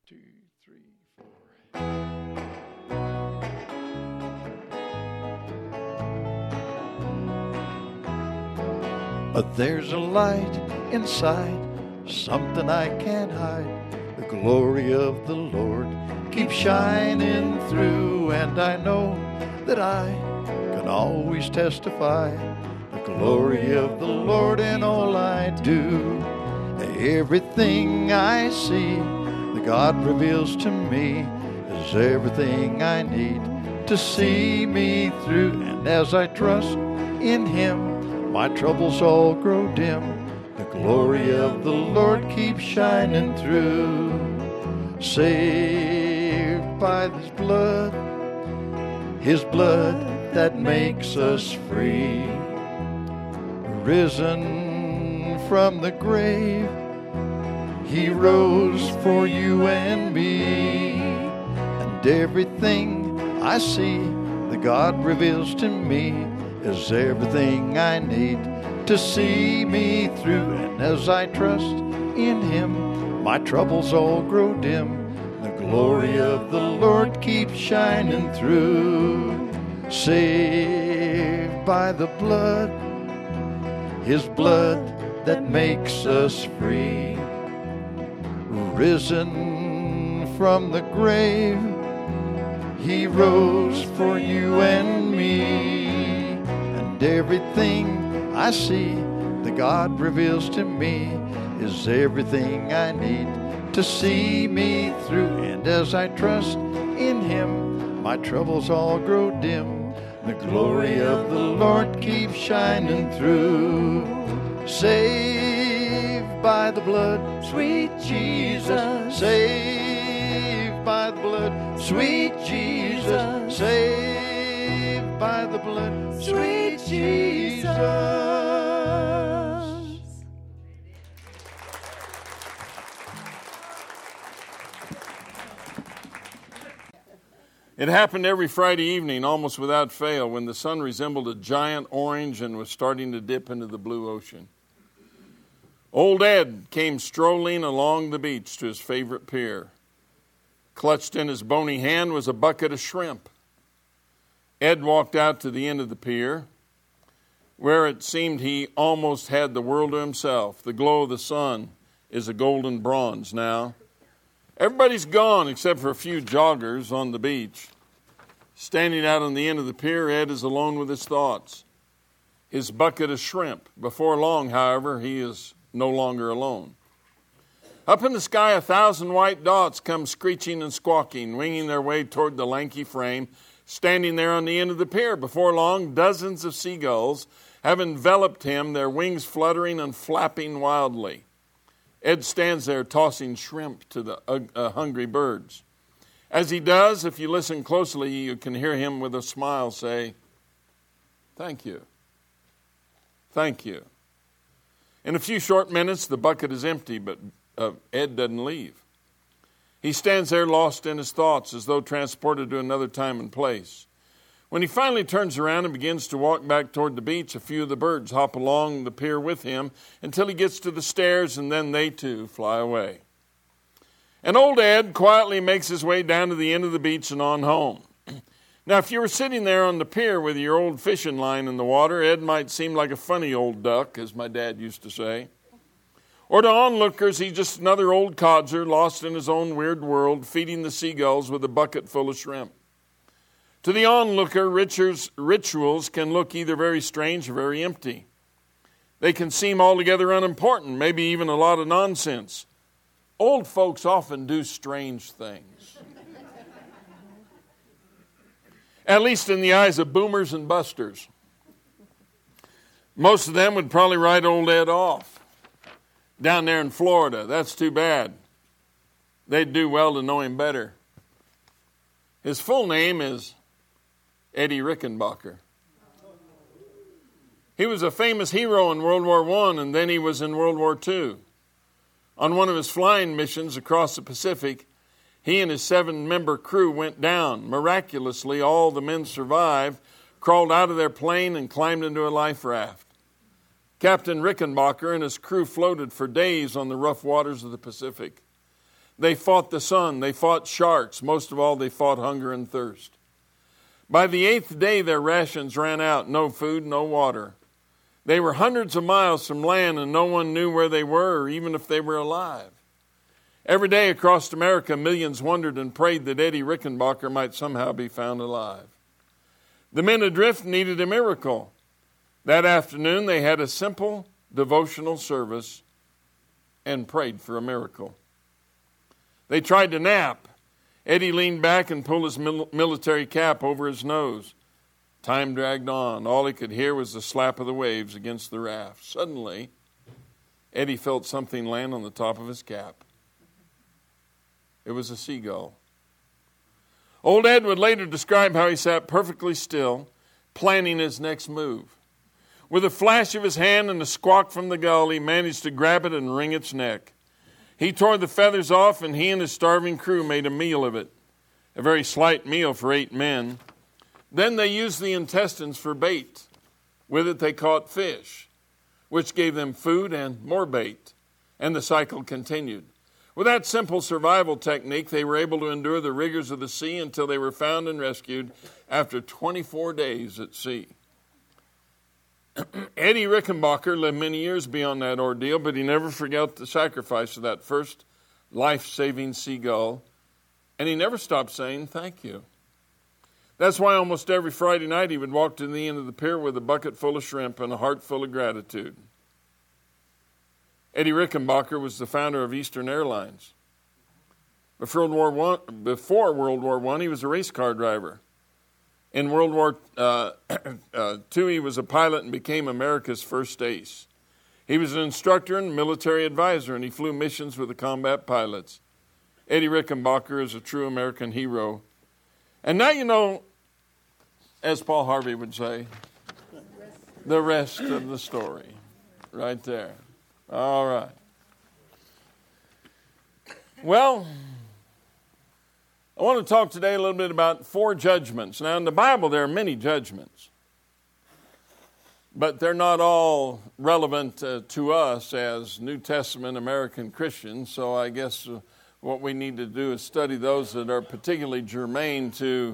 2, 3, 4. But there's a light inside, something I can't hide. The glory of the Lord keeps shining through, and I know that I can always testify the glory of the Lord in all I do. Everything I see that God reveals to me is everything I need to see me through. And as I trust in Him, my troubles all grow dim. The glory of the Lord keeps shining through. Saved by His blood that makes us free. Risen from the grave, He rose for you and me. And everything I see that God reveals to me is everything I need to see me through. And as I trust in Him, my troubles all grow dim. The glory of the Lord keeps shining through. Saved by the blood, His blood that makes us free. Risen from the grave, He rose for you and me. And everything I see that God reveals to me is everything I need to see me through. And as I trust in Him, my troubles all grow dim. The glory of the Lord keeps shining through. Saved by the blood, sweet Jesus. Saved by the blood, sweet Jesus. Saved by the blood, sweet Jesus. It happened every Friday evening, almost without fail, when the sun resembled a giant orange and was starting to dip into the blue ocean. Old Ed came strolling along the beach to his favorite pier. Clutched in his bony hand was a bucket of shrimp. Ed walked out to the end of the pier, where it seemed he almost had the world to himself. The glow of the sun is a golden bronze now. Everybody's gone except for a few joggers on the beach. Standing out on the end of the pier, Ed is alone with his thoughts. His bucket of shrimp. Before long, however, he is no longer alone. Up in the sky, 1,000 white dots come screeching and squawking, winging their way toward the lanky frame, standing there on the end of the pier. Before long, dozens of seagulls have enveloped him, their wings fluttering and flapping wildly. Ed stands there tossing shrimp to the hungry birds. As he does, if you listen closely, you can hear him with a smile say, "Thank you. Thank you." In a few short minutes, the bucket is empty, but Ed doesn't leave. He stands there lost in his thoughts, as though transported to another time and place. When he finally turns around and begins to walk back toward the beach, a few of the birds hop along the pier with him until he gets to the stairs, and then they too fly away. And old Ed quietly makes his way down to the end of the beach and on home. Now, if you were sitting there on the pier with your old fishing line in the water, Ed might seem like a funny old duck, as my dad used to say. Or to onlookers, he's just another old codger lost in his own weird world, feeding the seagulls with a bucket full of shrimp. To the onlooker, rituals can look either very strange or very empty. They can seem altogether unimportant, maybe even a lot of nonsense. Old folks often do strange things. At least in the eyes of boomers and busters. Most of them would probably write old Ed off. Down there in Florida, that's too bad. They'd do well to know him better. His full name is Eddie Rickenbacker. He was a famous hero in World War I, and then he was in World War II. On one of his flying missions across the Pacific, he and his 7-member crew went down. Miraculously, all the men survived, crawled out of their plane, and climbed into a life raft. Captain Rickenbacker and his crew floated for days on the rough waters of the Pacific. They fought the sun. They fought sharks. Most of all, they fought hunger and thirst. By the 8th day, their rations ran out. No food, no water. They were hundreds of miles from land, and no one knew where they were or even if they were alive. Every day across America, millions wondered and prayed that Eddie Rickenbacker might somehow be found alive. The men adrift needed a miracle. That afternoon, they had a simple devotional service and prayed for a miracle. They tried to nap. Eddie leaned back and pulled his military cap over his nose. Time dragged on. All he could hear was the slap of the waves against the raft. Suddenly, Eddie felt something land on the top of his cap. It was a seagull. Old Ed would later describe how he sat perfectly still, planning his next move. With a flash of his hand and a squawk from the gull, he managed to grab it and wring its neck. He tore the feathers off, and he and his starving crew made a meal of it, a very slight meal for 8 men. Then they used the intestines for bait. With it they caught fish, which gave them food and more bait, and the cycle continued. With that simple survival technique, they were able to endure the rigors of the sea until they were found and rescued after 24 days at sea. Eddie Rickenbacker lived many years beyond that ordeal, but he never forgot the sacrifice of that first life-saving seagull, and he never stopped saying thank you. That's why almost every Friday night he would walk to the end of the pier with a bucket full of shrimp and a heart full of gratitude. Eddie Rickenbacker was the founder of Eastern Airlines. Before World War I, he was a race car driver. In World War II, he was a pilot and became America's first ace. He was an instructor and military advisor, and he flew missions with the combat pilots. Eddie Rickenbacker is a true American hero. And now you know, as Paul Harvey would say, the rest of the story. Right there. All right. Well, I want to talk today a little bit about 4 judgments. Now, in the Bible, there are many judgments, but they're not all relevant to us as New Testament American Christians, so I guess what we need to do is study those that are particularly germane to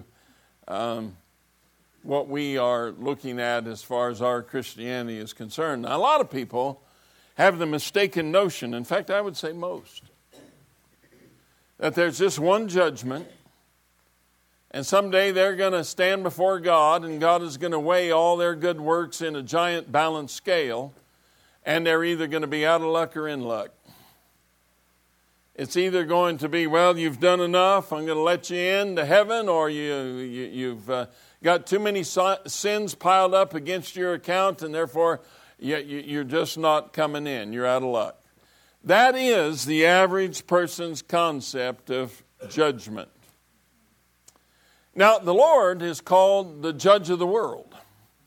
what we are looking at as far as our Christianity is concerned. Now, a lot of people have the mistaken notion, in fact, I would say most, that there's just one judgment, and someday they're going to stand before God, and God is going to weigh all their good works in a giant balanced scale, and they're either going to be out of luck or in luck. It's either going to be, well, you've done enough, I'm going to let you into heaven, or you've got too many sins piled up against your account, and therefore you're just not coming in. You're out of luck. That is the average person's concept of judgment. Now, the Lord is called the judge of the world.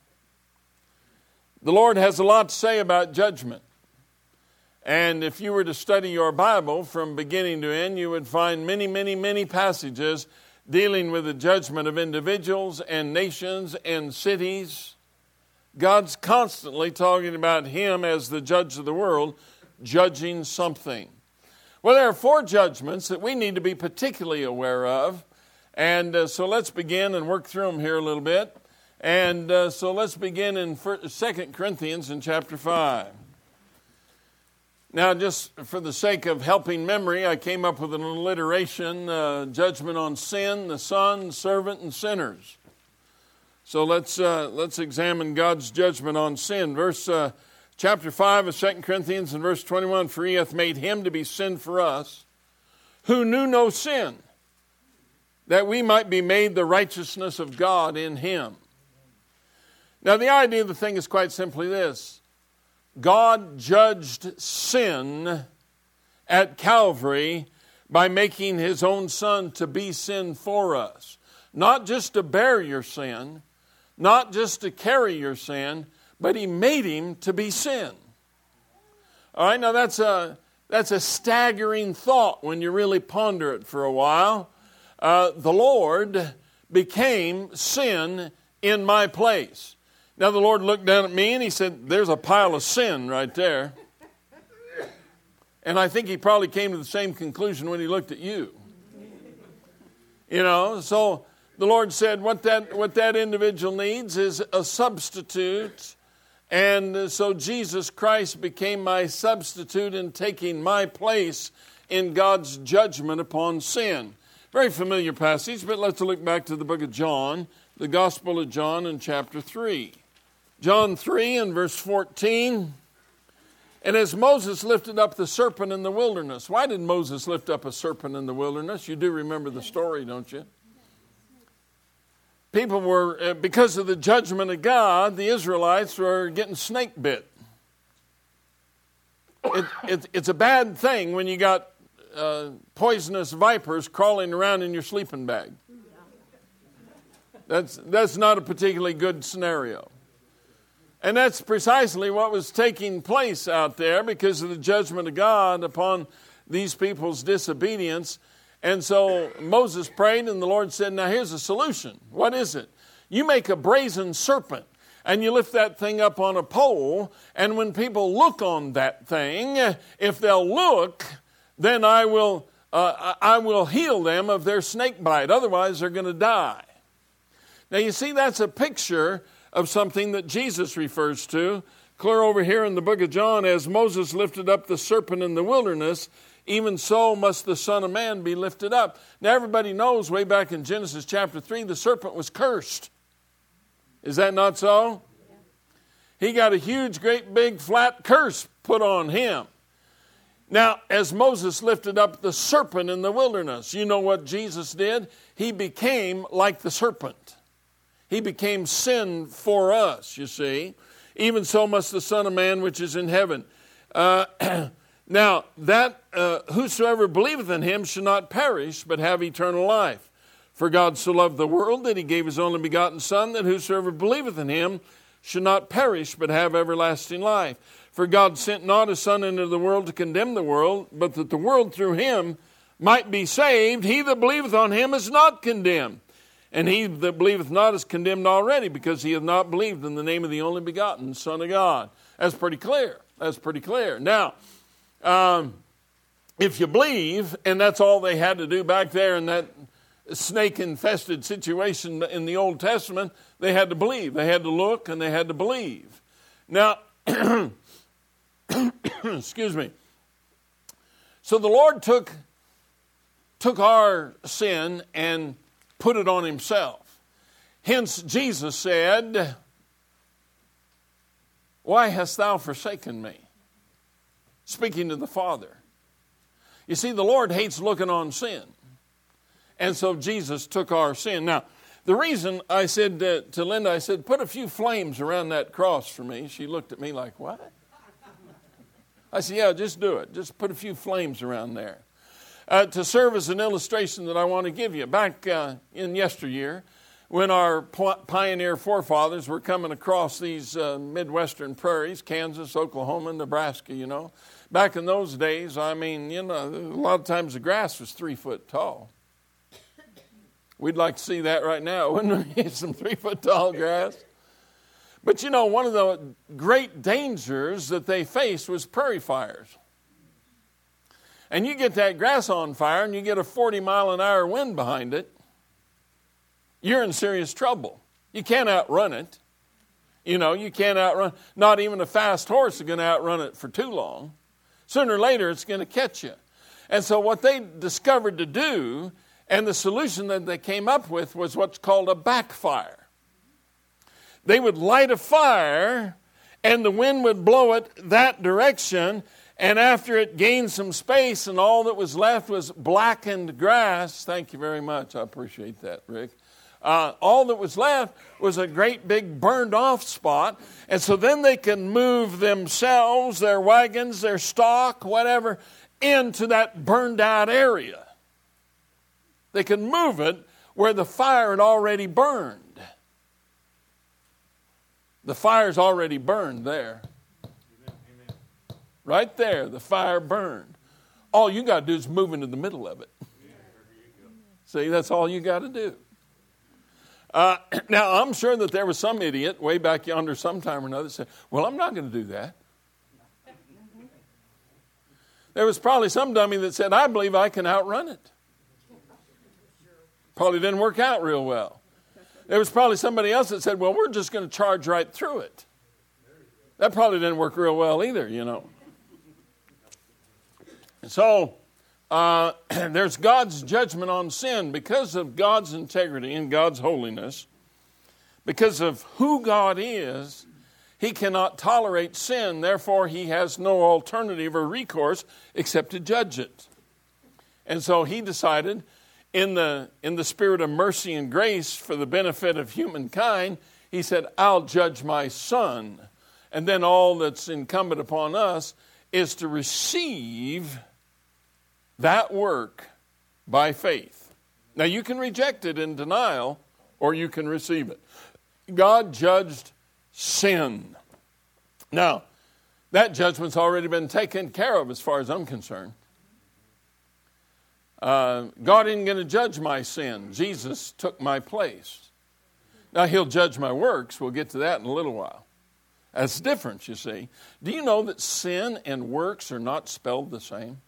The Lord has a lot to say about judgment. And if you were to study your Bible from beginning to end, you would find many, many, many passages dealing with the judgment of individuals and nations and cities. God's constantly talking about Him as the judge of the world, judging something. Well, there are 4 judgments that we need to be particularly aware of. And so let's begin and work through them here a little bit. And so let's begin in 2 Corinthians in chapter 5. Now, just for the sake of helping memory, I came up with an alliteration, judgment on sin, the Son, servant, and sinners. So let's examine God's judgment on sin. Chapter 5 of 2 Corinthians and verse 21, for He hath made Him to be sin for us, who knew no sin, that we might be made the righteousness of God in Him. Now, the idea of the thing is quite simply this. God judged sin at Calvary by making His own Son to be sin for us. Not just to bear your sin, not just to carry your sin, but He made Him to be sin. All right, now that's a staggering thought when you really ponder it for a while. The Lord became sin in my place. Now the Lord looked down at me and He said, there's a pile of sin right there. And I think he probably came to the same conclusion when he looked at you. You know, so the Lord said what that individual needs is a substitute. And so Jesus Christ became my substitute in taking my place in God's judgment upon sin. Very familiar passage, but let's look back to the book of John, the Gospel of John in chapter 3. John 3 and verse 14. And as Moses lifted up the serpent in the wilderness. Why did Moses lift up a serpent in the wilderness? You do remember the story, don't you? People were, because of the judgment of God, the Israelites were getting snake bit. It's a bad thing when you got poisonous vipers crawling around in your sleeping bag. That's not a particularly good scenario. And that's precisely what was taking place out there because of the judgment of God upon these people's disobedience. And so Moses prayed and the Lord said, now here's a solution. What is it? You make a brazen serpent and you lift that thing up on a pole, and when people look on that thing, if they'll look, then I will heal them of their snake bite. Otherwise, they're going to die. Now, you see, that's a picture of something that Jesus refers to. Clear over here in the book of John, as Moses lifted up the serpent in the wilderness, even so must the Son of Man be lifted up. Now, everybody knows way back in Genesis chapter 3, the serpent was cursed. Is that not so? He got a huge, great, big, flat curse put on him. Now, as Moses lifted up the serpent in the wilderness, you know what Jesus did? He became like the serpent. He became sin for us, you see. Even so must the Son of Man which is in heaven. Now, that whosoever believeth in him shall not perish, but have eternal life. For God so loved the world that he gave his only begotten Son, that whosoever believeth in him shall not perish, but have everlasting life. For God sent not his Son into the world to condemn the world, but that the world through him might be saved. He that believeth on him is not condemned. And he that believeth not is condemned already, because he hath not believed in the name of the only begotten Son of God. That's pretty clear. That's pretty clear. Now, if you believe, and that's all they had to do back there in that snake-infested situation in the Old Testament, they had to believe. They had to look and they had to believe. Now, excuse me. So the Lord took our sin and put it on himself. Hence Jesus said, why hast thou forsaken me? Speaking to the Father. You see, the Lord hates looking on sin. And so Jesus took our sin. Now, the reason I said to Linda, I said, put a few flames around that cross for me. She looked at me like, what? I said, yeah, just do it. Just put a few flames around there. To serve as an illustration that I want to give you. Back in yesteryear, when our pioneer forefathers were coming across these Midwestern prairies, Kansas, Oklahoma, Nebraska, you know. Back in those days, I mean, you know, a lot of times the grass was 3 foot tall. We'd like to see that right now, wouldn't we? Some 3 foot tall grass. But you know, one of the great dangers that they faced was prairie fires. And you get that grass on fire and you get a 40-mile-an-hour wind behind it, you're in serious trouble. You can't outrun it. You know, you can't outrun. Not even a fast horse is going to outrun it for too long. Sooner or later, it's going to catch you. And so what they discovered to do, and the solution that they came up with, was what's called a backfire. They would light a fire, and the wind would blow it that direction, and after it gained some space and all that was left was blackened grass. Thank you very much. I appreciate that, Rick. All that was left was a great big burned off spot. And so then they can move themselves, their wagons, their stock, whatever, into that burned out area. They can move it where the fire had already burned. The fire's already burned there. Amen. Right there, the fire burned. All you got to do is move into the middle of it. See, that's all you got to do. Now, I'm sure that there was some idiot way back yonder sometime or another that said, well, I'm not going to do that. There was probably some dummy that said, I believe I can outrun it. Probably didn't work out real well. There was probably somebody else that said, well, we're just going to charge right through it. That probably didn't work real well either, you know. So, there's God's judgment on sin because of God's integrity and God's holiness. Because of who God is, He cannot tolerate sin. Therefore, He has no alternative or recourse except to judge it. And so He decided, in the spirit of mercy and grace for the benefit of humankind, He said, I'll judge my Son. And then all that's incumbent upon us is to receive that work by faith. Now, you can reject it in denial, or you can receive it. God judged sin. Now, that judgment's already been taken care of as far as I'm concerned. God isn't going to judge my sin. Jesus took my place. Now, He'll judge my works. We'll get to that in a little while. That's different, you see. Do you know that sin and works are not spelled the same?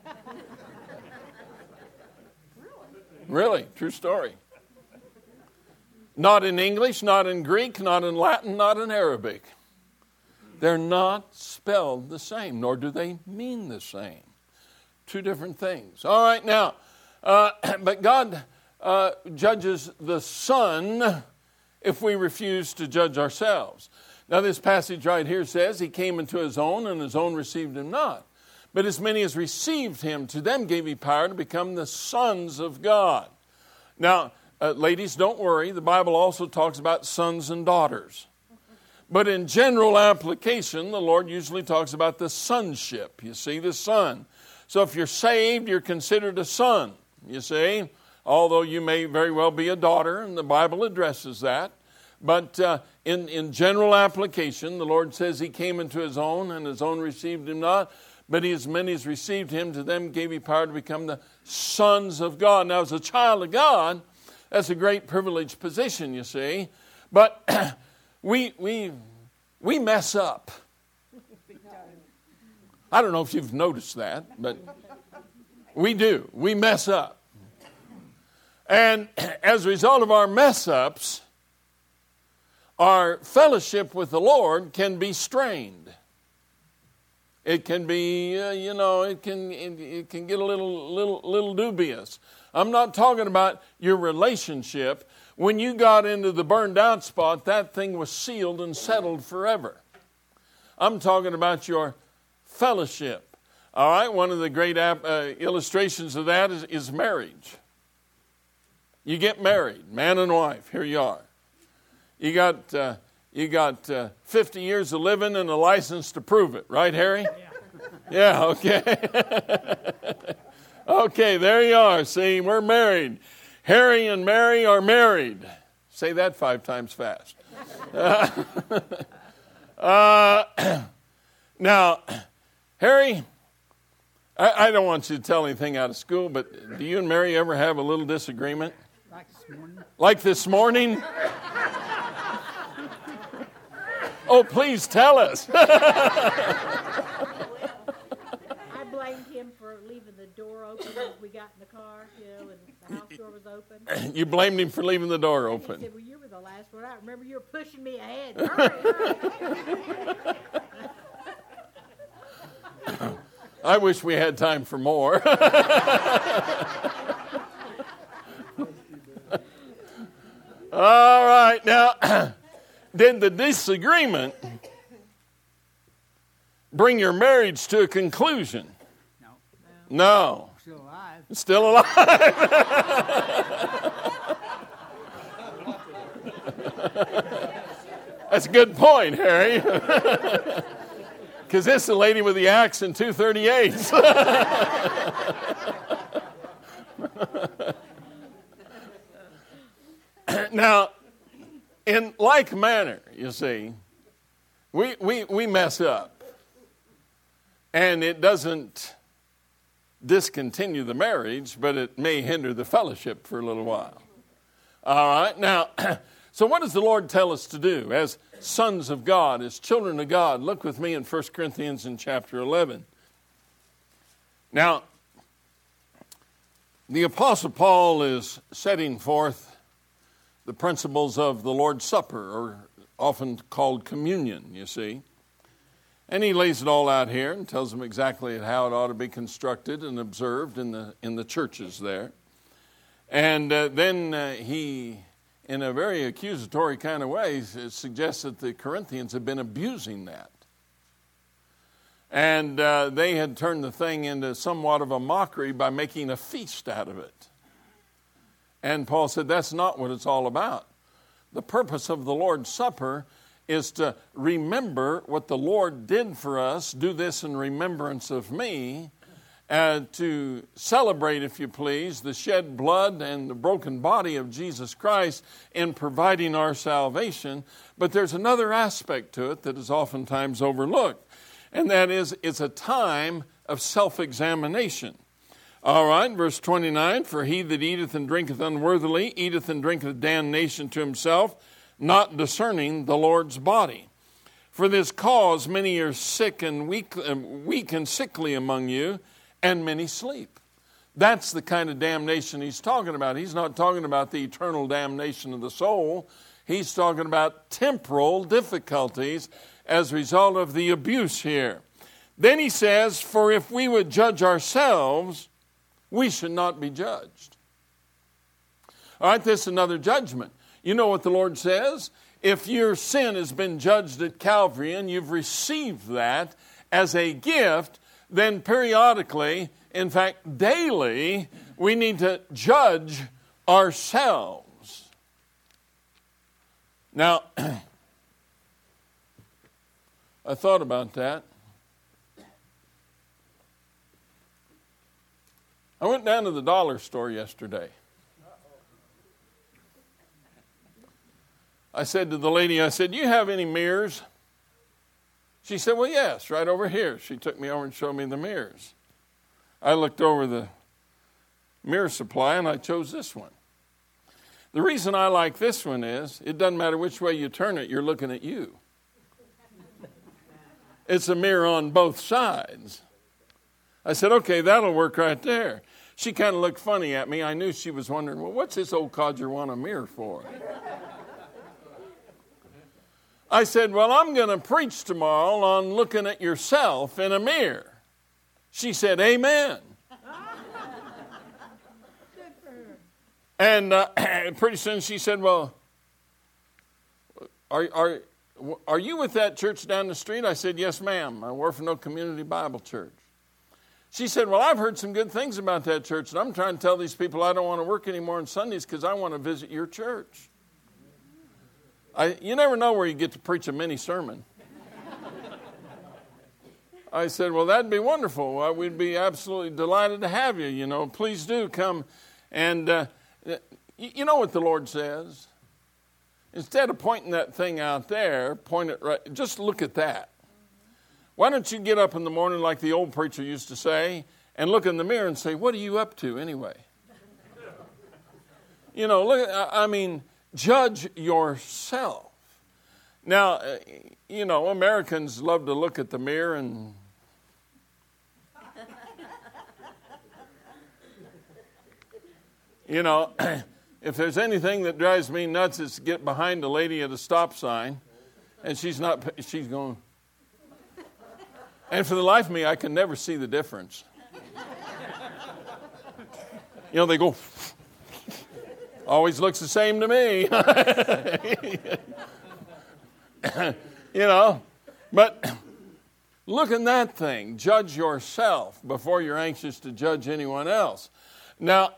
Really, true story. Not in English, not in Greek, not in Latin, not in Arabic. They're not spelled the same, nor do they mean the same. Two different things. All right, now, but God judges the Son if we refuse to judge ourselves. Now, this passage right here says, He came into His own, and His own received Him not. But as many as received Him, to them gave He power to become the sons of God. Now, ladies, don't worry. The Bible also talks about sons and daughters. But in general application, the Lord usually talks about the sonship. You see, the son. So if you're saved, you're considered a son, you see. Although you may very well be a daughter, and the Bible addresses that. But in general application, the Lord says He came into His own, and His own received Him not. But as many as received Him, to them gave He power to become the sons of God. Now, as a child of God, that's a great privileged position, you see. But we mess up. I don't know if you've noticed that, but we do. We mess up. And as a result of our mess-ups, our fellowship with the Lord can be strained. It can be, it can get a little dubious. I'm not talking about your relationship. When you got into the burned out spot, that thing was sealed and settled forever. I'm talking about your fellowship. All right, one of the great illustrations of that is marriage. You get married, man and wife, here you are. You got 50 years of living and a license to prove it, right, Harry? Yeah, okay. Okay, there you are. See, we're married. Harry and Mary are married. Say that 5 times fast. Now, Harry, I don't want you to tell anything out of school, but do you and Mary ever have a little disagreement? Like this morning. Like this morning? Oh, please tell us. I blamed him for leaving the door open as we got in the car, and the house door was open. You blamed him for leaving the door He open. said, well, you were the last one out. Remember, you were pushing me ahead. Hurry. I wish we had time for more. All right, now, did the disagreement bring your marriage to a conclusion? No. No. Still alive. Still alive. That's a good point, Harry. Because this is the lady with the axe and 238s. Now, in like manner, you see, we mess up. And it doesn't discontinue the marriage, but it may hinder the fellowship for a little while. All right, now, so what does the Lord tell us to do as sons of God, as children of God? Look with me in 1 Corinthians in chapter 11. Now, the Apostle Paul is setting forth the principles of the Lord's Supper, or often called communion, you see. And he lays it all out here and tells them exactly how it ought to be constructed and observed in the churches there. And then he, in a very accusatory kind of way, suggests that the Corinthians have been abusing that. And they had turned the thing into somewhat of a mockery by making a feast out of it. And Paul said that's not what it's all about. The purpose of the Lord's Supper is to remember what the Lord did for us, do this in remembrance of me, and to celebrate, if you please, the shed blood and the broken body of Jesus Christ in providing our salvation. But there's another aspect to it that is oftentimes overlooked, and that is it's a time of self-examination. All right, verse 29, for he that eateth and drinketh unworthily eateth and drinketh damnation to himself, not discerning the Lord's body. For this cause many are sick and weak and sickly among you, and many sleep. That's the kind of damnation he's talking about. He's not talking about the eternal damnation of the soul. He's talking about temporal difficulties as a result of the abuse here. Then he says, for if we would judge ourselves, we should not be judged. All right, this is another judgment. You know what the Lord says? If your sin has been judged at Calvary and you've received that as a gift, then periodically, in fact daily, we need to judge ourselves. Now, I thought about that. I went down to the dollar store yesterday. I said to the lady, do you have any mirrors? She said, well, yes, right over here. She took me over and showed me the mirrors. I looked over the mirror supply and I chose this one. The reason I like this one is it doesn't matter which way you turn it, you're looking at you. It's a mirror on both sides. I said, okay, that'll work right there. She kind of looked funny at me. I knew she was wondering, well, what's this old codger want a mirror for? I said, well, I'm going to preach tomorrow on looking at yourself in a mirror. She said, amen. And pretty soon she said, well, are you with that church down the street? I said, yes, ma'am. I work for No Community Bible Church. She said, well, I've heard some good things about that church, and I'm trying to tell these people I don't want to work anymore on Sundays because I want to visit your church. You never know where you get to preach a mini sermon. I said, well, that'd be wonderful. We'd be absolutely delighted to have you, Please do come. And you know what the Lord says? Instead of pointing that thing out there, point it right. Just look at that. Why don't you get up in the morning like the old preacher used to say and look in the mirror and say, what are you up to anyway? Judge yourself. Now, Americans love to look at the mirror and if there's anything that drives me nuts, it's to get behind a lady at a stop sign and she's going. And for the life of me, I can never see the difference. They go, always looks the same to me. But look at that thing. Judge yourself before you're anxious to judge anyone else. Now,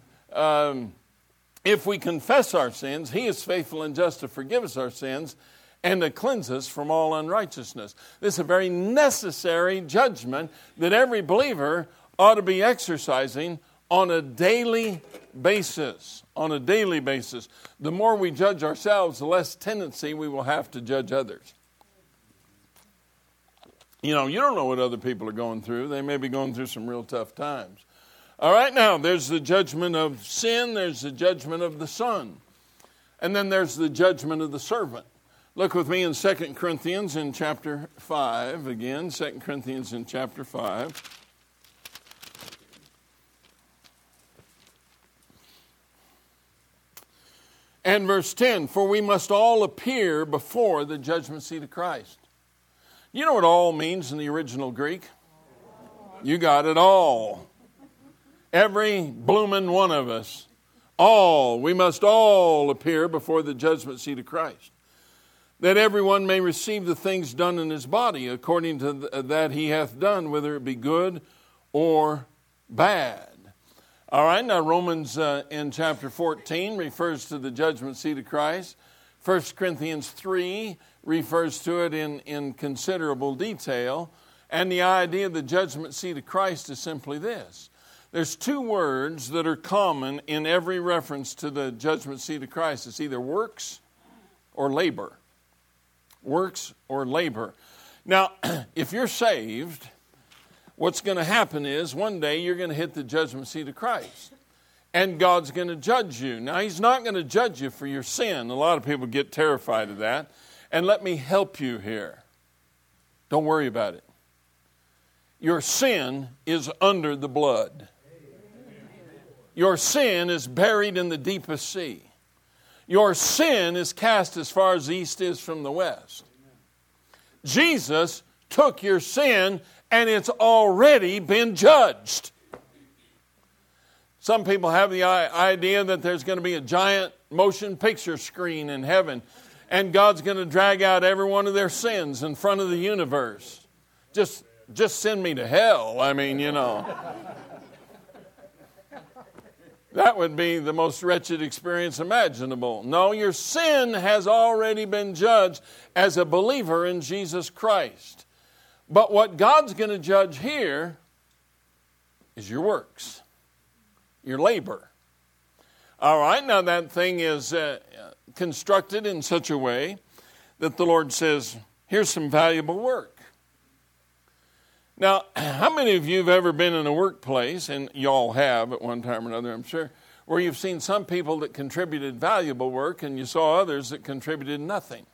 if we confess our sins, he is faithful and just to forgive us our sins and to cleanse us from all unrighteousness. This is a very necessary judgment that every believer ought to be exercising on a daily basis. On a daily basis. The more we judge ourselves, the less tendency we will have to judge others. You don't know what other people are going through. They may be going through some real tough times. All right, now, there's the judgment of sin. There's the judgment of the son. And then there's the judgment of the servant. Look with me in 2 Corinthians in chapter 5 again. 2 Corinthians in chapter 5. And verse 10, for we must all appear before the judgment seat of Christ. You know what all means in the original Greek? You got it, all. Every bloomin' one of us. All. We must all appear before the judgment seat of Christ, that everyone may receive the things done in his body according to that he hath done, whether it be good or bad. All right, now Romans in chapter 14 refers to the judgment seat of Christ. 1 Corinthians 3 refers to it in considerable detail. And the idea of the judgment seat of Christ is simply this. There's two words that are common in every reference to the judgment seat of Christ. It's either works or labor. Works or labor. Now, if you're saved, what's going to happen is one day you're going to hit the judgment seat of Christ. And God's going to judge you. Now, He's not going to judge you for your sin. A lot of people get terrified of that. And let me help you here. Don't worry about it. Your sin is under the blood. Your sin is buried in the deepest sea. Your sin is cast as far as the east is from the west. Jesus took your sin and it's already been judged. Some people have the idea that there's going to be a giant motion picture screen in heaven and God's going to drag out every one of their sins in front of the universe. Just send me to hell. I mean, you know. That would be the most wretched experience imaginable. No, your sin has already been judged as a believer in Jesus Christ. But what God's going to judge here is your works, your labor. All right, now that thing is constructed in such a way that the Lord says, here's some valuable work. Now, how many of you have ever been in a workplace, and y'all have at one time or another, I'm sure, where you've seen some people that contributed valuable work and you saw others that contributed nothing?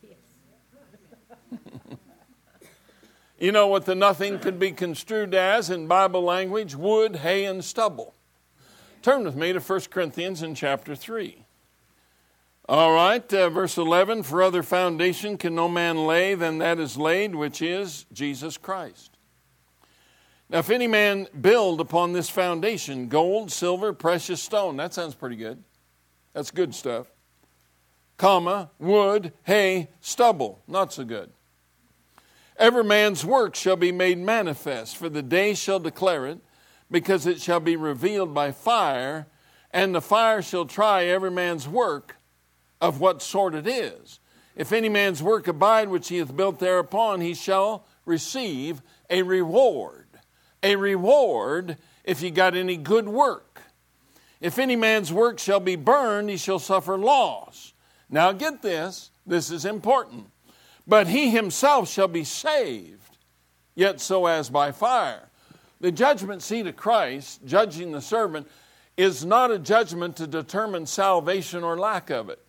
You know what the nothing could be construed as in Bible language? Wood, hay, and stubble. Turn with me to 1 Corinthians in chapter 3. All right, verse 11, for other foundation can no man lay than that is laid, which is Jesus Christ. Now, if any man build upon this foundation, gold, silver, precious stone, that sounds pretty good. That's good stuff. Comma, wood, hay, stubble, not so good. Every man's work shall be made manifest, for the day shall declare it, because it shall be revealed by fire, and the fire shall try every man's work of what sort it is. If any man's work abide which he hath built thereupon, he shall receive a reward. A reward if you got any good work. If any man's work shall be burned, he shall suffer loss. Now get this is important. But he himself shall be saved, yet so as by fire. The judgment seat of Christ, judging the servant, is not a judgment to determine salvation or lack of it.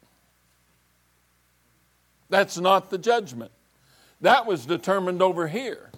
That's not the judgment. That was determined over here.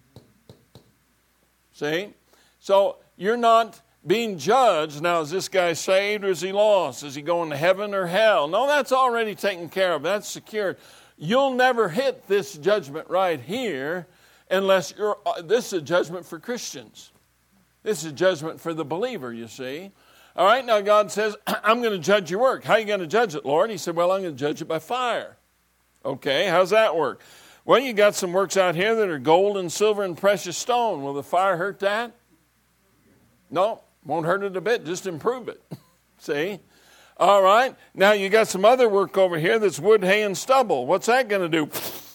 See? So you're not being judged. Now, is this guy saved or is he lost? Is he going to heaven or hell? No, that's already taken care of. That's secured. You'll never hit this judgment right here unless this is a judgment for Christians. This is a judgment for the believer, you see. All right, now God says, I'm going to judge your work. How are you going to judge it, Lord? He said, well, I'm going to judge it by fire. Okay, how's that work? Well, you got some works out here that are gold and silver and precious stone. Will the fire hurt that? No, won't hurt it a bit. Just improve it. See? All right. Now you got some other work over here that's wood, hay, and stubble. What's that going to do?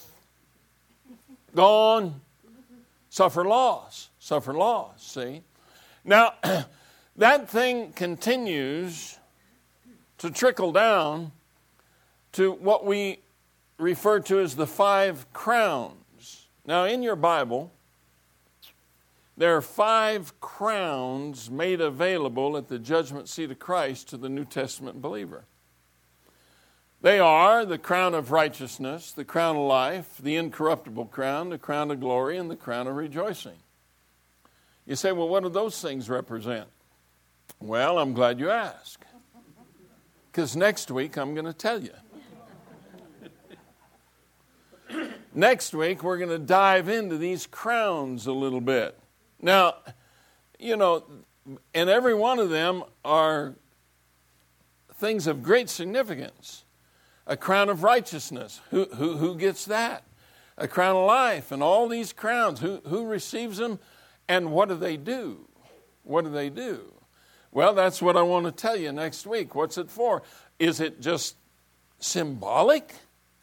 Gone. Suffer loss. Suffer loss. See? Now, that thing continues to trickle down to what we referred to as the 5 crowns. Now, in your Bible, there are 5 crowns made available at the judgment seat of Christ to the New Testament believer. They are the crown of righteousness, the crown of life, the incorruptible crown, the crown of glory, and the crown of rejoicing. You say, well, what do those things represent? Well, I'm glad you asked. Because next week I'm going to tell you. Next week we're going to dive into these crowns a little bit. Now, you know, and every one of them are things of great significance. A crown of righteousness. Who gets that? A crown of life, and all these crowns. Who receives them, and what do they do? What do they do? Well, that's what I want to tell you next week. What's it for? Is it just symbolic?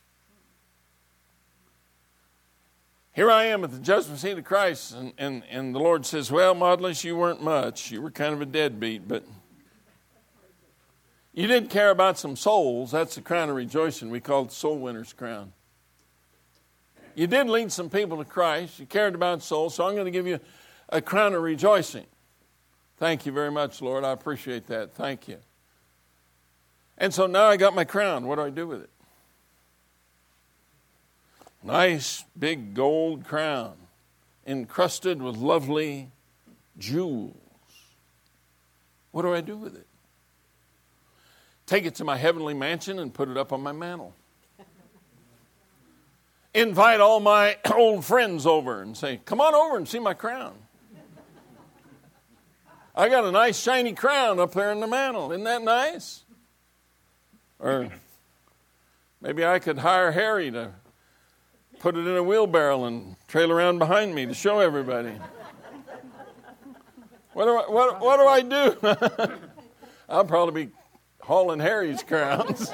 Here I am at the judgment seat of Christ, and the Lord says, well, Maudless, you weren't much. You were kind of a deadbeat, but you did care about some souls. That's the crown of rejoicing. We call it soul winner's crown. You did lead some people to Christ. You cared about souls, so I'm going to give you a crown of rejoicing. Thank you very much, Lord. I appreciate that. Thank you. And so now I got my crown. What do I do with it? Nice, big gold crown, encrusted with lovely jewels. What do I do with it? Take it to my heavenly mansion and put it up on my mantle. Invite all my old friends over and say, come on over and see my crown. I got a nice shiny crown up there in the mantle. Isn't that nice? Or maybe I could hire Harry to put it in a wheelbarrow and trail around behind me to show everybody. What do I do? I'll probably be hauling Harry's crowns.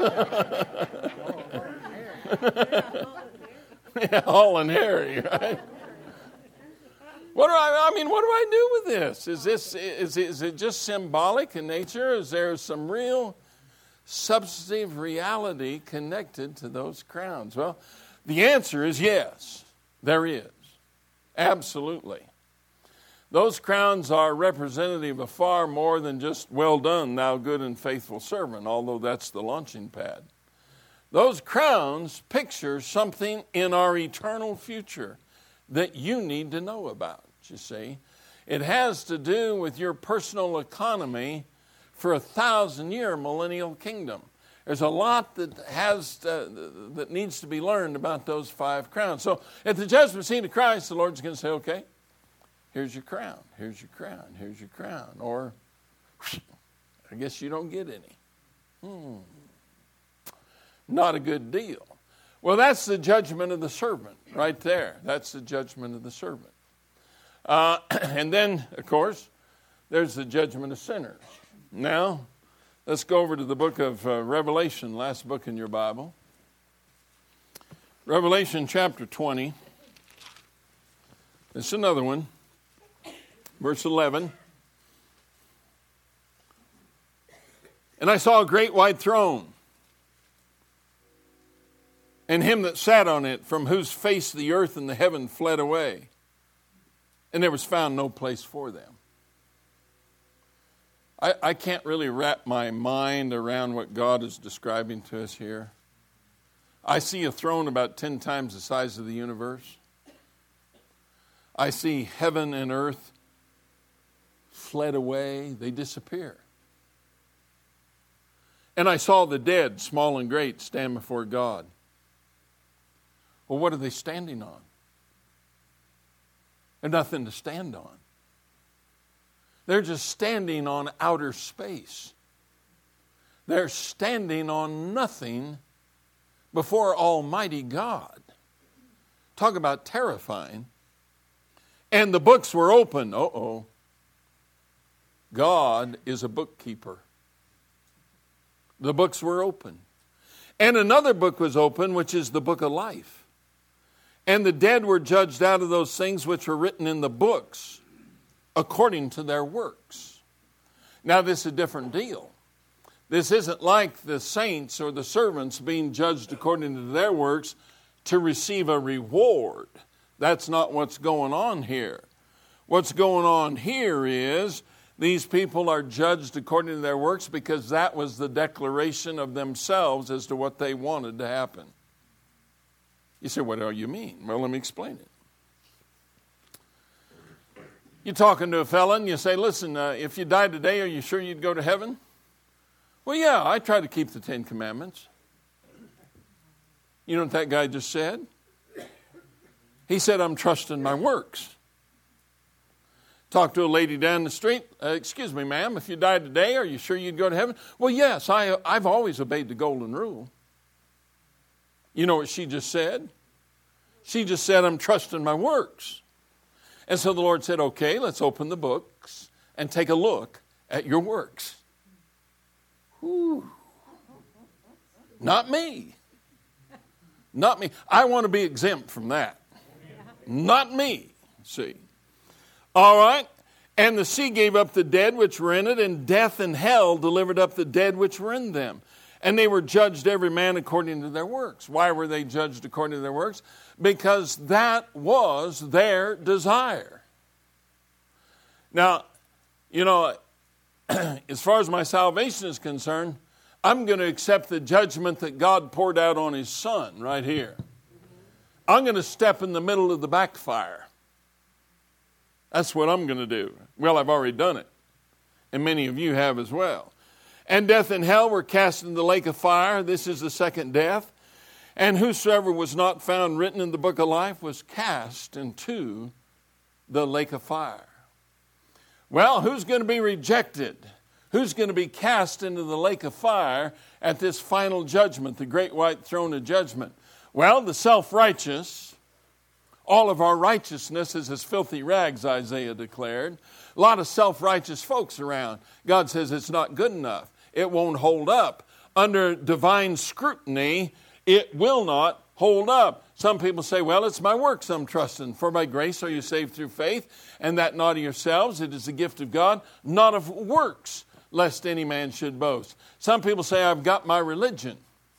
Yeah, hauling Harry, right? What do I do with this? Is it just symbolic in nature? Is there some real substantive reality connected to those crowns? Well, the answer is yes, there is. Absolutely. Those crowns are representative of far more than just, well done, thou good and faithful servant, although that's the launching pad. Those crowns picture something in our eternal future that you need to know about, you see. It has to do with your personal economy for a 1,000-year millennial kingdom. There's a lot that needs to be learned about those 5 crowns. So at the judgment seat of Christ, the Lord's going to say, okay, here's your crown, here's your crown, here's your crown. Or, I guess you don't get any. Not a good deal. Well, that's the judgment of the servant right there. That's the judgment of the servant. And then, of course, there's the judgment of sinners. Now, let's go over to the book of Revelation, last book in your Bible. Revelation chapter 20. It's another one. Verse 11. And I saw a great white throne, and him that sat on it, from whose face the earth and the heaven fled away, and there was found no place for them. I can't really wrap my mind around what God is describing to us here. I see a throne about 10 times the size of the universe. I see heaven and earth fled away. They disappear. And I saw the dead, small and great, stand before God. Well, what are they standing on? There's nothing to stand on. They're just standing on outer space. They're standing on nothing before Almighty God. Talk about terrifying. And the books were open. God is a bookkeeper. The books were open. And another book was open, which is the book of life. And the dead were judged out of those things which were written in the books, according to their works. Now, this is a different deal. This isn't like the saints or the servants being judged according to their works to receive a reward. That's not what's going on here. What's going on here is these people are judged according to their works because that was the declaration of themselves as to what they wanted to happen. You say, what do you mean? Well, let me explain it. You're talking to a fella and you say, listen, if you died today, are you sure you'd go to heaven? Well, yeah, I try to keep the 10 Commandments. You know what that guy just said? He said, I'm trusting my works. Talked to a lady down the street. Excuse me, ma'am, if you died today, are you sure you'd go to heaven? Well, yes, I've always obeyed the golden rule. You know what she just said? She just said, I'm trusting my works. And so the Lord said, okay, let's open the books and take a look at your works. Whew. Not me. Not me. I want to be exempt from that. Not me. See. All right. And the sea gave up the dead which were in it, and death and hell delivered up the dead which were in them. And they were judged every man according to their works. Why were they judged according to their works? Because that was their desire. Now, you know, as far as my salvation is concerned, I'm going to accept the judgment that God poured out on His Son right here. I'm going to step in the middle of the backfire. That's what I'm going to do. Well, I've already done it. And many of you have as well. And death and hell were cast into the lake of fire. This is the second death. And whosoever was not found written in the book of life was cast into the lake of fire. Well, who's going to be rejected? Who's going to be cast into the lake of fire at this final judgment, the great white throne of judgment? Well, the self-righteous. All of our righteousness is as filthy rags, Isaiah declared. A lot of self-righteous folks around. God says it's not good enough. It won't hold up. Under divine scrutiny, it will not hold up. Some people say, well, it's my works I'm trusting. For by grace are you saved through faith, and that not of yourselves. It is the gift of God, not of works, lest any man should boast. Some people say, I've got my religion.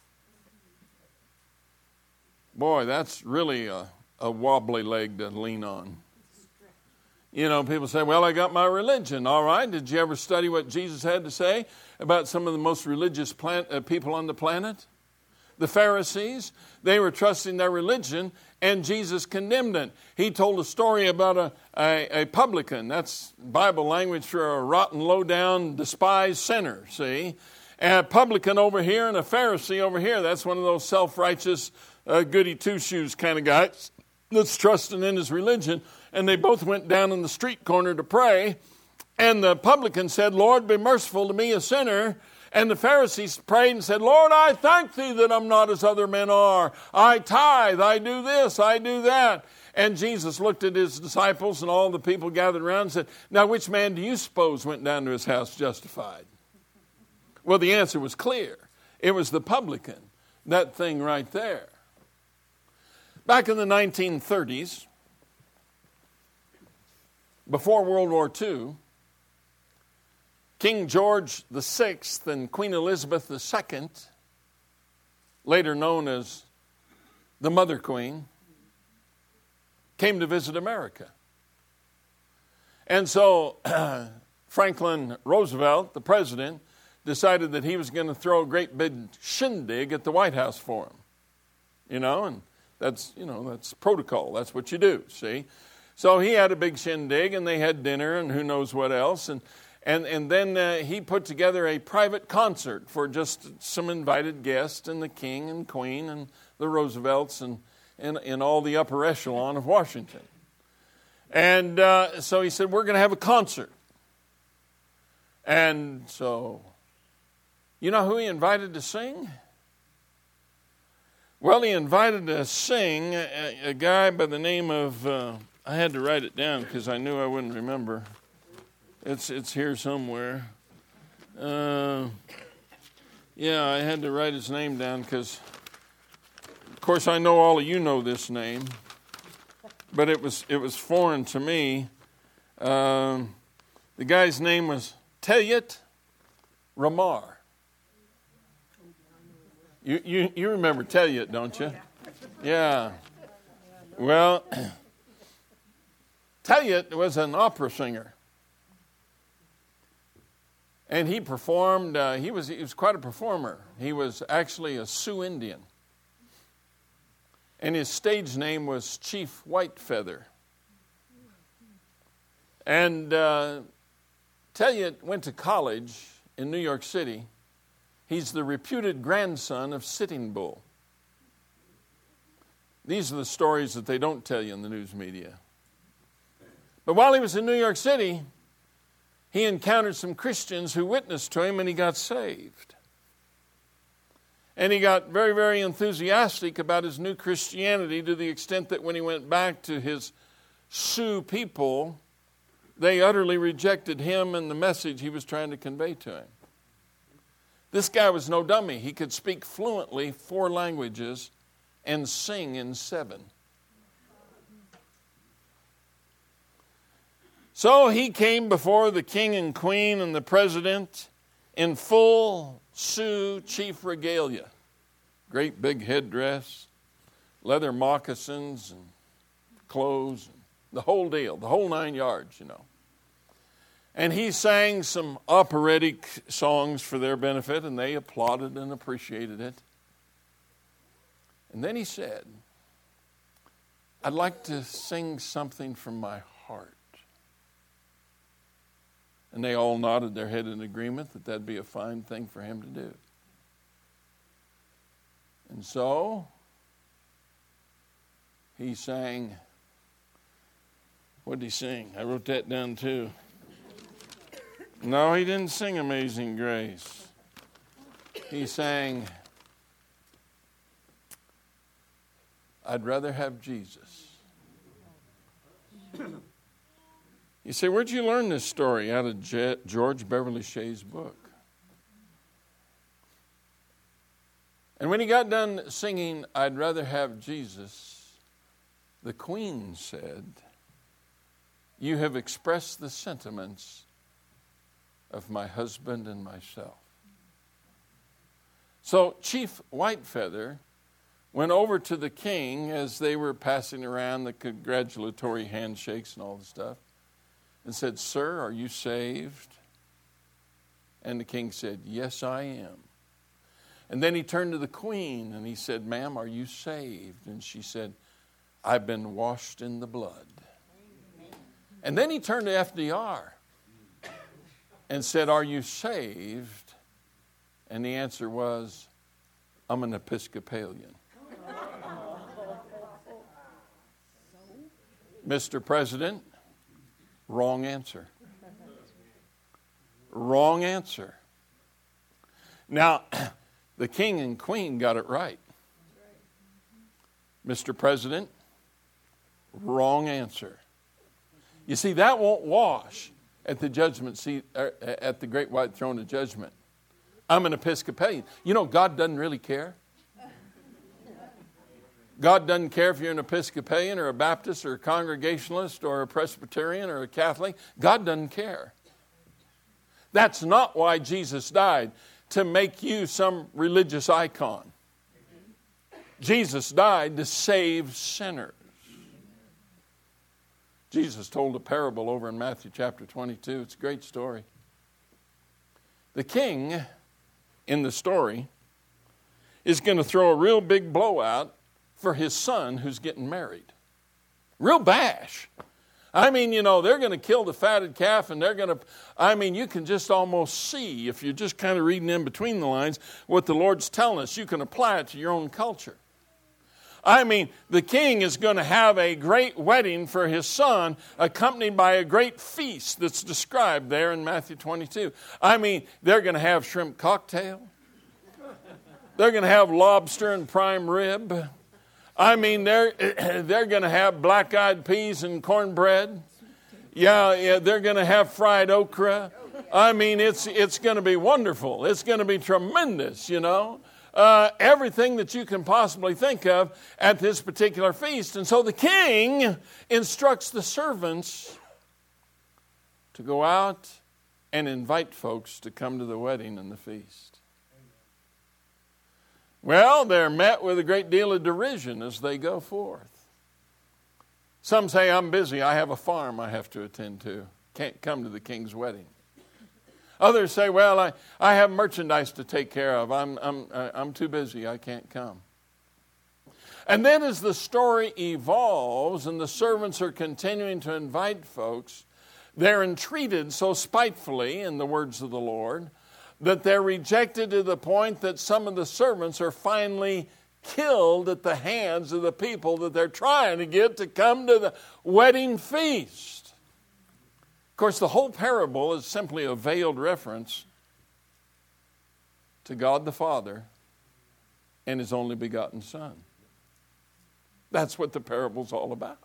Boy, that's really a wobbly leg to lean on. You know, people say, well, I got my religion. All right, did you ever study what Jesus had to say about some of the most religious people on the planet? The Pharisees, they were trusting their religion, and Jesus condemned it. He told a story about a publican. That's Bible language for a rotten, low-down, despised sinner, see? And a publican over here and a Pharisee over here. That's one of those self-righteous, goody two-shoes kind of guys that's trusting in his religion. And they both went down in the street corner to pray. And the publican said, Lord, be merciful to me, a sinner. And the Pharisees prayed and said, Lord, I thank thee that I'm not as other men are. I tithe, I do this, I do that. And Jesus looked at his disciples and all the people gathered around and said, now which man do you suppose went down to his house justified? Well, the answer was clear. It was the publican, that thing right there. Back in the 1930s, before World War II, King George VI and Queen Elizabeth II, later known as the Mother Queen, came to visit America. And so Franklin Roosevelt, the president, decided that he was going to throw a great big shindig at the White House for him. You know, and that's protocol. That's what you do, see? So he had a big shindig, and they had dinner and who knows what else. And then he put together a private concert for just some invited guests and the king and queen and the Roosevelts and all the upper echelon of Washington. And so he said, we're going to have a concert. And so, you know who he invited to sing? Well, he invited to sing a guy by the name of, I had to write it down because I knew I wouldn't remember. It's here somewhere. Yeah, I had to write his name down because, of course, I know all of you know this name, but it was foreign to me. The guy's name was Tayet Ramar. You remember Tayet, don't you? Yeah. Well, Tayet was an opera singer. And he performed, he was quite a performer. He was actually a Sioux Indian. And his stage name was Chief Whitefeather. And Tayet went to college in New York City. He's the reputed grandson of Sitting Bull. These are the stories that they don't tell you in the news media. But while he was in New York City, he encountered some Christians who witnessed to him, and he got saved. And he got very, very enthusiastic about his new Christianity, to the extent that when he went back to his Sioux people, they utterly rejected him and the message he was trying to convey to him. This guy was no dummy. He could speak fluently 4 languages and sing in 7. So he came before the king and queen and the president in full Sioux chief regalia. Great big headdress, leather moccasins and clothes, and the whole deal, the whole 9 yards, you know. And he sang some operatic songs for their benefit, and they applauded and appreciated it. And then he said, "I'd like to sing something from my heart." And they all nodded their head in agreement that that'd be a fine thing for him to do. And so he sang, what did he sing? I wrote that down too. No, he didn't sing Amazing Grace. He sang, "I'd rather have Jesus." You say, where'd you learn this story? Out of George Beverly Shea's book. And when he got done singing, "I'd rather have Jesus," the Queen said, "You have expressed the sentiments of my husband and myself." So Chief Whitefeather went over to the king as they were passing around the congratulatory handshakes and all the stuff, and said, "Sir, are you saved?" And the king said, "Yes, I am." And then he turned to the queen and he said, "Ma'am, are you saved?" And she said, "I've been washed in the blood." And then he turned to FDR and said, "Are you saved?" And the answer was, "I'm an Episcopalian." Mr. President, wrong answer. Wrong answer. Now, the king and queen got it right. Mr. President, wrong answer. You see, that won't wash at the judgment seat, at the great white throne of judgment. I'm an Episcopalian. You know, God doesn't really care. God doesn't care if you're an Episcopalian or a Baptist or a Congregationalist or a Presbyterian or a Catholic. God doesn't care. That's not why Jesus died, to make you some religious icon. Jesus died to save sinners. Jesus told a parable over in Matthew chapter 22. It's a great story. The king in the story is going to throw a real big blowout for his son who's getting married. Real bash. I mean, you know, they're going to kill the fatted calf, and they're going to, I mean, you can just almost see, if you're just kind of reading in between the lines, what the Lord's telling us. You can apply it to your own culture. I mean, the king is going to have a great wedding for his son, accompanied by a great feast that's described there in Matthew 22. I mean, they're going to have shrimp cocktail. They're going to have lobster and prime rib. I mean, they're going to have black-eyed peas and cornbread. Yeah, they're going to have fried okra. I mean, it's going to be wonderful. It's going to be tremendous, you know. Everything that you can possibly think of at this particular feast. And so the king instructs the servants to go out and invite folks to come to the wedding and the feast. Well, they're met with a great deal of derision as they go forth. Some say, "I'm busy. I have a farm I have to attend to. Can't come to the king's wedding." Others say, "Well, I have merchandise to take care of. I'm too busy. I can't come." And then as the story evolves and the servants are continuing to invite folks, they're entreated so spitefully, in the words of the Lord, that they're rejected to the point that some of the servants are finally killed at the hands of the people that they're trying to get to come to the wedding feast. Of course, the whole parable is simply a veiled reference to God the Father and His only begotten Son. That's what the parable's all about.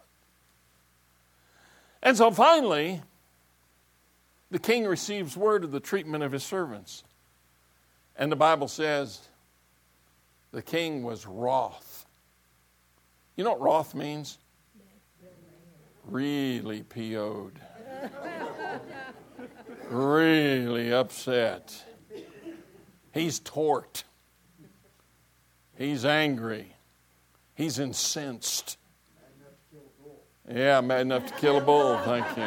And so finally, the king receives word of the treatment of his servants. And the Bible says the king was wroth. You know what wroth means? Really PO'd. Really upset. He's torqued. He's angry. He's incensed. Yeah, mad enough to kill a bull. Thank you.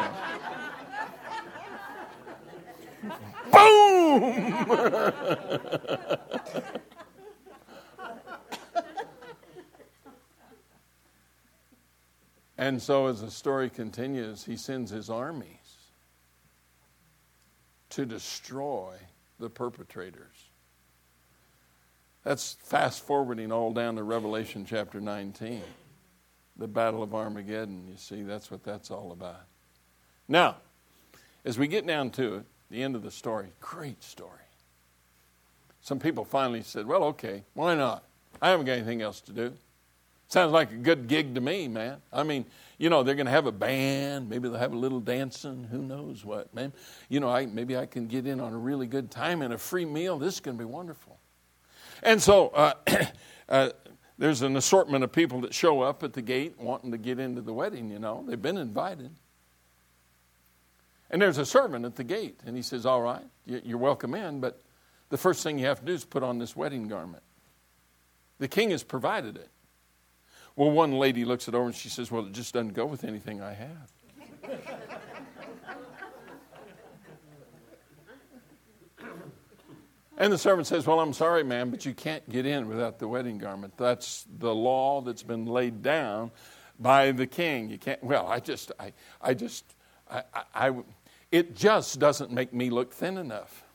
Boom! And so as the story continues, he sends his armies to destroy the perpetrators. That's fast forwarding all down to Revelation chapter 19. The Battle of Armageddon, you see, that's what that's all about. Now, as we get down to it, the end of the story, great story. Some people finally said, well, okay, why not? I haven't got anything else to do. Sounds like a good gig to me, man. I mean, you know, they're going to have a band. Maybe they'll have a little dancing. Who knows what, man. You know, maybe I can get in on a really good time and a free meal. This is going to be wonderful. And so there's an assortment of people that show up at the gate wanting to get into the wedding, you know. They've been invited. And there's a servant at the gate, and he says, all right, you're welcome in, but the first thing you have to do is put on this wedding garment. The king has provided it. Well, one lady looks it over and she says, well, it just doesn't go with anything I have. And the servant says, well, I'm sorry, ma'am, but you can't get in without the wedding garment. That's the law that's been laid down by the king. You can't, well, it just doesn't make me look thin enough.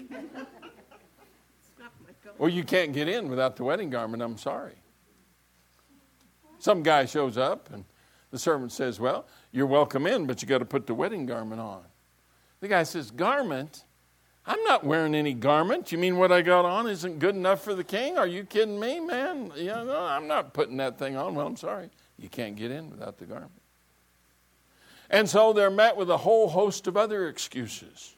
Well, you can't get in without the wedding garment. I'm sorry. Some guy shows up and the servant says, well, you're welcome in, but you got to put the wedding garment on. The guy says, garment? I'm not wearing any garment. You mean what I got on isn't good enough for the king? Are you kidding me, man? Yeah, no, I'm not putting that thing on. Well, I'm sorry. You can't get in without the garment. And so they're met with a whole host of other excuses.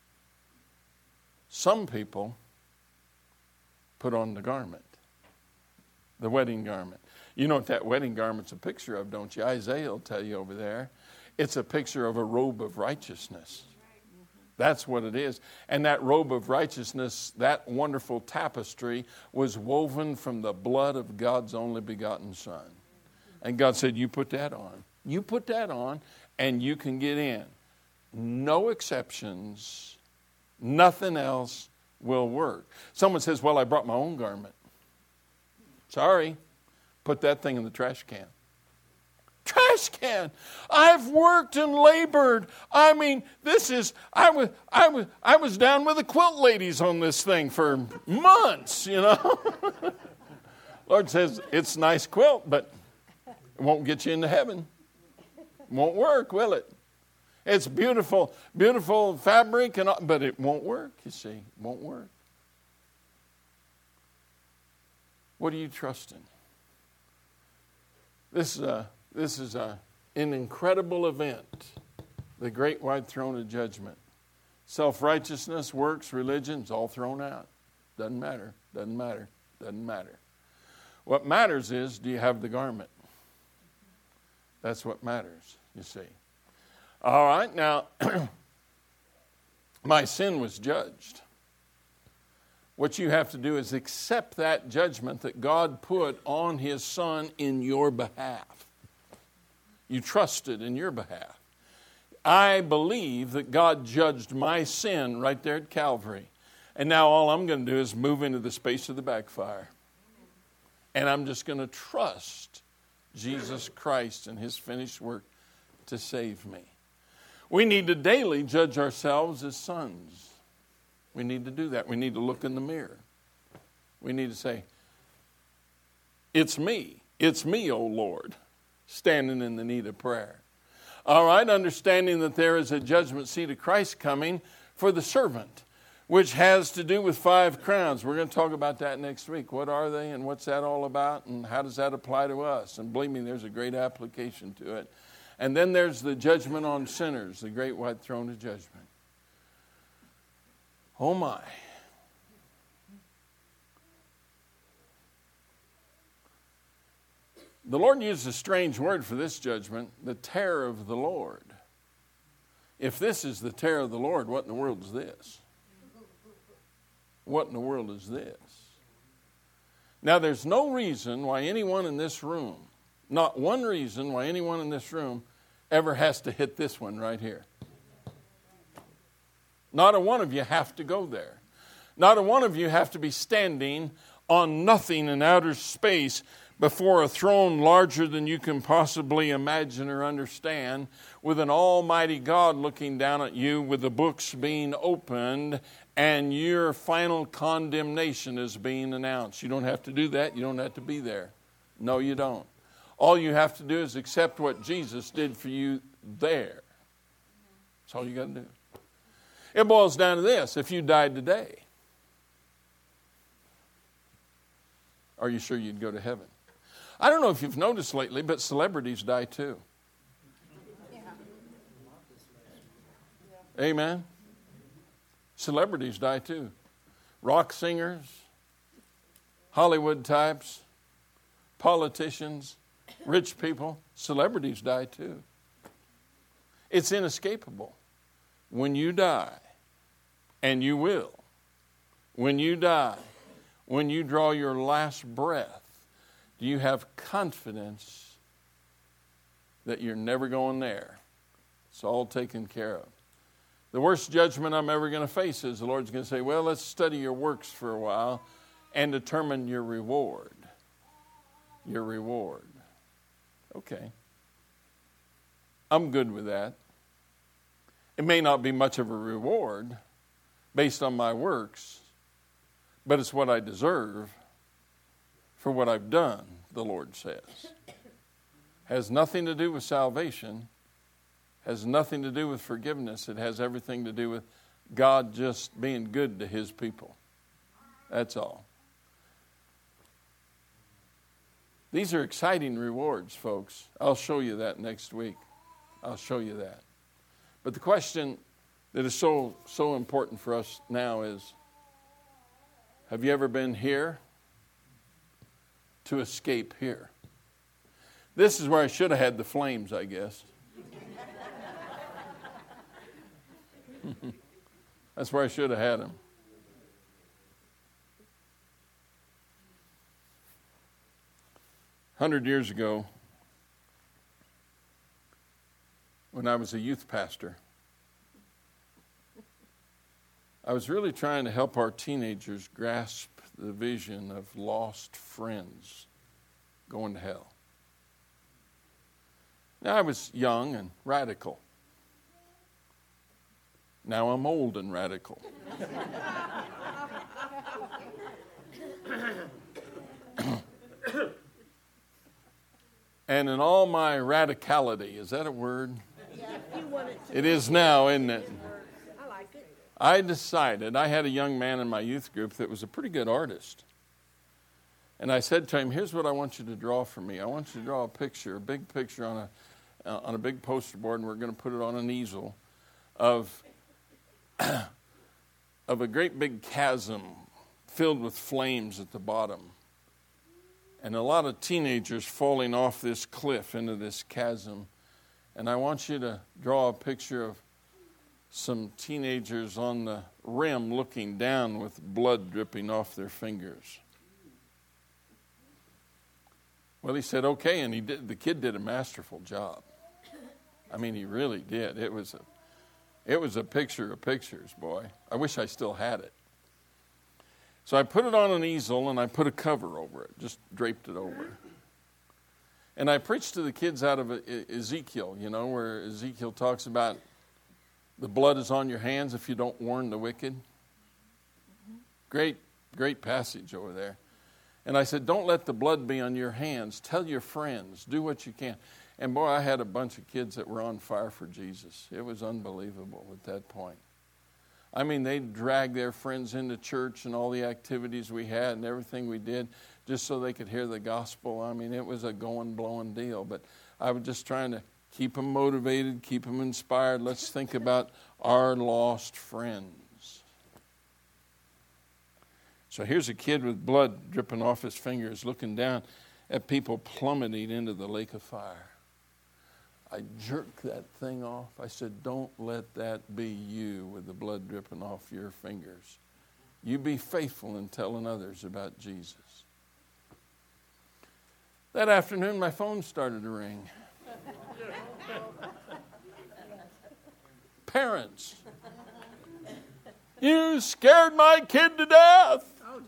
Some people put on the garment, the wedding garment. You know what that wedding garment's a picture of, don't you? Isaiah will tell you over there. It's a picture of a robe of righteousness. That's what it is. And that robe of righteousness, that wonderful tapestry, was woven from the blood of God's only begotten Son. And God said, you put that on. You put that on, and you can get in. No exceptions. Nothing else will work. Someone says, well, I brought my own garment. Sorry. Put that thing in the trash can. Trash can. I've worked and labored. I mean, I was down with the quilt ladies on this thing for months, you know. Lord says, it's a nice quilt, but it won't get you into heaven. It won't work, will it? It's beautiful, beautiful fabric, but it won't work, you see. It won't work. What are you trusting? This is an incredible event, the great white throne of judgment. Self-righteousness, works, religion, it's all thrown out. Doesn't matter, doesn't matter, doesn't matter. What matters is, do you have the garment? That's what matters, you see. All right, now, my sin was judged. What you have to do is accept that judgment that God put on His Son in your behalf. You trusted in your behalf. I believe that God judged my sin right there at Calvary. And now all I'm going to do is move into the space of the backfire. And I'm just going to trust Jesus Christ and His finished work to save me. We need to daily judge ourselves as sons. We need to do that. We need to look in the mirror. We need to say, it's me, O Lord, standing in the need of prayer. All right, understanding that there is a judgment seat of Christ coming for the servant, which has to do with 5 crowns. We're going to talk about that next week. What are they and what's that all about and how does that apply to us? And believe me, there's a great application to it. And then there's the judgment on sinners, the great white throne of judgment. Oh my. The Lord used a strange word for this judgment, the terror of the Lord. If this is the terror of the Lord, what in the world is this? What in the world is this? Now, there's no reason why anyone in this room, not one reason why anyone in this room ever has to hit this one right here. Not a one of you have to go there. Not a one of you have to be standing on nothing in outer space before a throne larger than you can possibly imagine or understand, with an almighty God looking down at you, with the books being opened, and your final condemnation is being announced. You don't have to do that. You don't have to be there. No, you don't. All you have to do is accept what Jesus did for you there. That's all you got to do. It boils down to this. If you died today, are you sure you'd go to heaven? I don't know if you've noticed lately, but celebrities die too. Yeah. Amen. Celebrities die too. Rock singers, Hollywood types, politicians, rich people, celebrities die too. It's inescapable. When you die, and you will, when you die, when you draw your last breath, do you have confidence that you're never going there? It's all taken care of. The worst judgment I'm ever going to face is the Lord's going to say, well, let's study your works for a while and determine your reward. Your reward. Okay. I'm good with that. It may not be much of a reward based on my works, but it's what I deserve for what I've done, the Lord says. Has nothing to do with salvation. Has nothing to do with forgiveness. It has everything to do with God just being good to his people. That's all. These are exciting rewards, folks. I'll show you that next week. I'll show you that. But the question that is so important for us now is, have you ever been here to escape here? This is where I should have had the flames, I guess. That's where I should have had them. A 100 years ago, when I was a youth pastor, I was really trying to help our teenagers grasp the vision of lost friends going to hell. Now, I was young and radical. Now I'm old and radical. And in all my radicality, is that a word? Yeah, you want it to it is now, isn't it? I like it. I decided, I had a young man in my youth group that was a pretty good artist. And I said to him, here's what I want you to draw for me. I want you to draw a picture, a big picture on a big poster board, and we're going to put it on an easel of a great big chasm filled with flames at the bottom. And a lot of teenagers falling off this cliff into this chasm. And I want you to draw a picture of some teenagers on the rim looking down with blood dripping off their fingers. Well, he said, okay, and the kid did a masterful job. I mean, he really did. It was a picture of pictures, boy. I wish I still had it. So I put it on an easel and I put a cover over it, just draped it over. And I preached to the kids out of Ezekiel, where Ezekiel talks about the blood is on your hands if you don't warn the wicked. Great, great passage over there. And I said, don't let the blood be on your hands. Tell your friends. Do what you can. And boy, I had a bunch of kids that were on fire for Jesus. It was unbelievable at that point. I mean, they dragged their friends into church and all the activities we had and everything we did just so they could hear the gospel. I mean, it was a going, blowing deal. But I was just trying to keep them motivated, keep them inspired. Let's think about our lost friends. So here's a kid with blood dripping off his fingers looking down at people plummeting into the lake of fire. I jerked that thing off. I said, don't let that be you with the blood dripping off your fingers. You be faithful in telling others about Jesus. That afternoon, my phone started to ring. Parents, you scared my kid to death.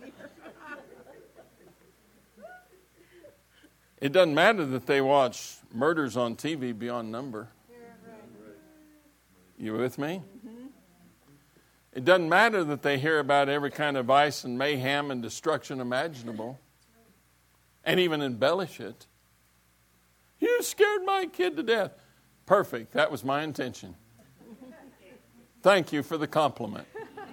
It doesn't matter that they watch murders on TV beyond number. You with me? It doesn't matter that they hear about every kind of vice and mayhem and destruction imaginable and even embellish it. You scared my kid to death. Perfect. That was my intention. Thank you for the compliment.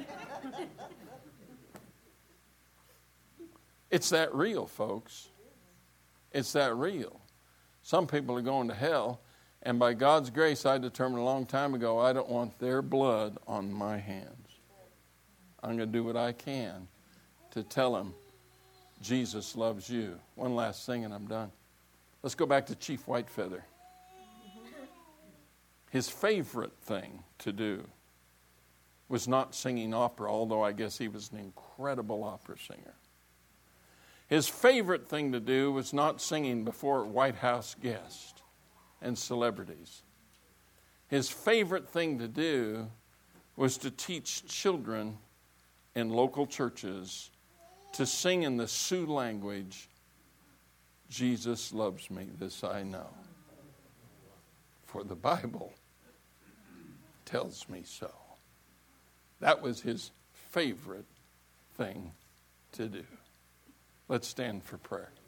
It's that real, folks. It's that real. Some people are going to hell, and by God's grace, I determined a long time ago, I don't want their blood on my hands. I'm going to do what I can to tell them Jesus loves you. One last thing, and I'm done. Let's go back to Chief Whitefeather. His favorite thing to do was not singing opera, although I guess he was an incredible opera singer. His favorite thing to do was not singing before White House guests and celebrities. His favorite thing to do was to teach children in local churches to sing in the Sioux language, Jesus loves me, this I know. For the Bible tells me so. That was his favorite thing to do. Let's stand for prayer.